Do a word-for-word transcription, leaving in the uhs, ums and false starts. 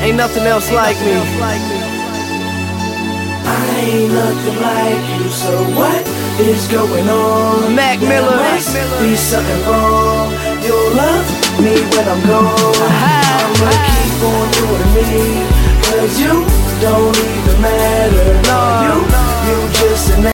Ain't nothing else like me. I ain't nothing like you, so what is going on? Mac There Miller. must be something wrong. You'll love me when I'm gone. I'ma keep on doing me, cause you don't even matter. No, You, you just an